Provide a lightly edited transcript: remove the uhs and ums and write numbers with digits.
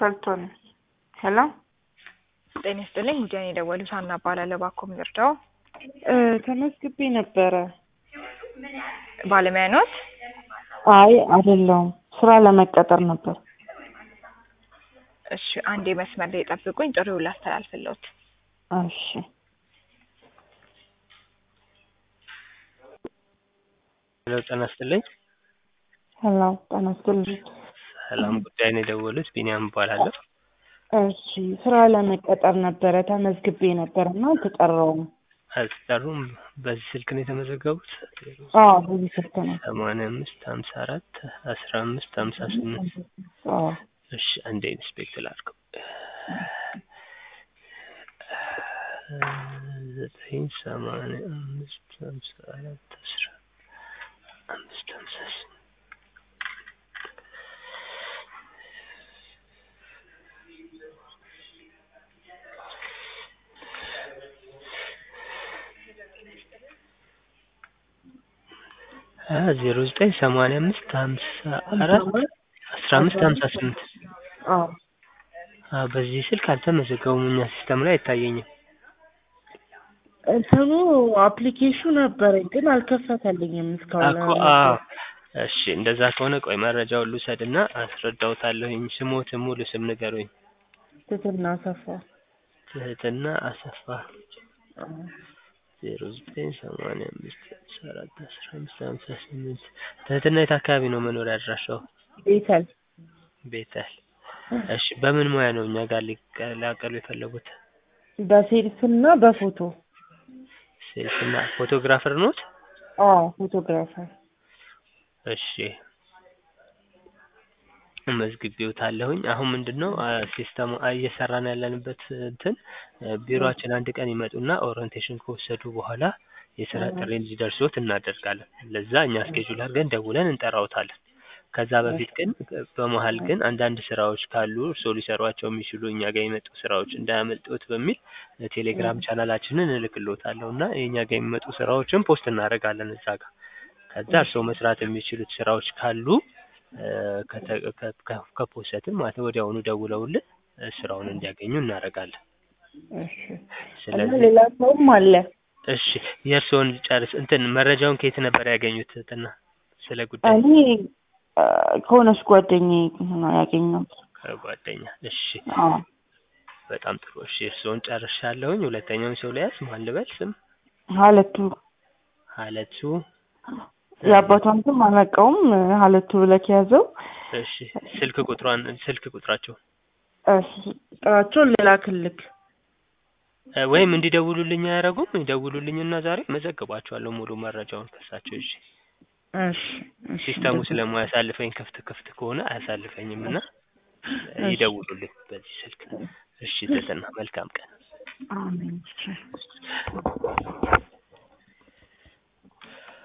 ፈልቶን ሄሎ ጤና ይስጥልኝ ጉዳይ የደወሉት ሀና እባላለሁ ባኮም ይርዳው ተመስግቤ ነበረ ባለሙያ ኖት? አይ አይደለም ስራ ለመቀጠር ነበር። እሺ አንዴ መስመር ላይ ጠብቁኝ ጥሪው ላስተላልፍልዎት። እሺ ሄሎ ጤና ይስጥልኝ። ሄሎ ጤና ይስጥልኝ። ሰላም ጉዳይ ነው የደወሉት ቢኒያም እባላለሁ። እሺ ስራ ለመቀጠር ነበረ ተመዝግቤ ነበርና አልተጠራሁም። አልተጠሩም? በዚህ ስልክ ነው የተመዘገቡት? አዎ በዚህ ስልክ ነው። 85 54 15 58 አዎ እሺ አንዴ ኢንስፔክት ላድርገው። 985 54 15 58 0985 54 15 58 አዎ በዚህ ስልክ አልተመዘገቡም። እኛ ሲስተም ላይ አይታየኝም። እንትኑ አፕሊኬሽኑ ነበረኝ ግን አልከፈተልኝም እስካሁን። እሺ እንደዛ ከሆነ ቆይ መረጃውን ልውሰድና አስረዳውታለሁኝ። ስሞት ሙሉ ስም ንገሩኝ። ትህትና አሰፋ። ትህትና አሰፋ 0985 54 15 58 ትህትና የት አካባቢ ነው መኖሪያ አድራሻው? ቤተል። ቤተል። እሺ በምን ሙያ ነው እኛ ጋር ሊቀላቀሉ የፈለጉት? በሴልስና በፎቶ። ሴልስና ፎቶግራፈር ኖት? አዎ ፎቶግራፈር። እሺ መዝግቤዎታለሁኝ። አሁን ምንድነው ሲስተሙ እየሰራን ያለንበት እንትን ቢሮአችን አንድ ቀን ይመጡና ኦሪንቴሽን ከወሰዱ በኋላ የስራ ጥሪ እንዲደርሶት እናደርጋለን። ለዛ እኛ ስኬጁል አድርገን ደውለን እንጠራውታለን። ከዛ በፊት ግን በመሃል ግን አንዳንድ ስራዎች ካሉ እርስዎ ሊሰሯቸው የሚችሉ እኛ ጋር የመጡ ስራዎች እንዳያመልጡት በሚል ቴሌግራም ቻናላችንን እልክልዎታለሁና የኛ ጋር የሚመጡ ስራዎችን ፖስት እናደርጋለን እዛ ጋር። ከዛ እርስዎ መስራት የሚችሉት ስራዎች ካሉ ከፖስተን ማለት ወዲያውኑ ደውለውልን ስራውን እንዲያገኙ እናደርጋለን። እሺ ስለዚህ ሌላ ሰውም አለ። እሺ የእርስዎን ጨርስ እንትን መረጃውን ከየት ነበር ያገኙት? እንትና ስለ ጉዳይ እኔ ከሆነች ጓደኛዬ ነው ያገኘሁት። ከጓደኛ። እሺ አዎ በጣም ጥሩ። እሺ እርስዎን ጨርሻለሁኝ። ሁለተኛውን ሰው ሊያዝ ማን ልበል ስም? ሀለቱ። ሀለቱ የአባቷን ስም አላውቀውም። ሀለቱ ብለህ ያዘው። እሺ ስልክ ቁጥራቸው እሺ ቁጥራቸውን ልላክልክ ወይም እንዲደውሉልኝ አያደርጉም? ይደውሉልኝና ዛሬ መዘግባቸዋለሁ ሙሉ መረጃውን ከሳቸው። እሺ እሺ ሲስተሙ ስለማያሳልፈኝ ክፍት ከሆነ አያሳልፈኝምና ይደውሉልኝ በዚህ ስልክ። እሺ ትህትና መልካም ቀን። አሜን።